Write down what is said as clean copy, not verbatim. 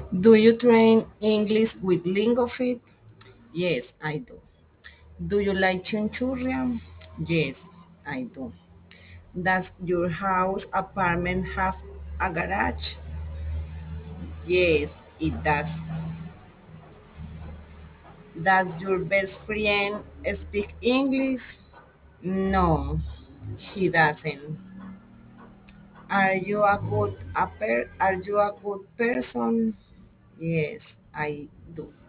Do you train English with LingoFit? Yes, I do. Do you like chinchurria? Yes, I do. Does your house apartment have a garage? Yes, it does. Does your best friend speak English? No, she doesn't. Are you a good person? Yes, I do.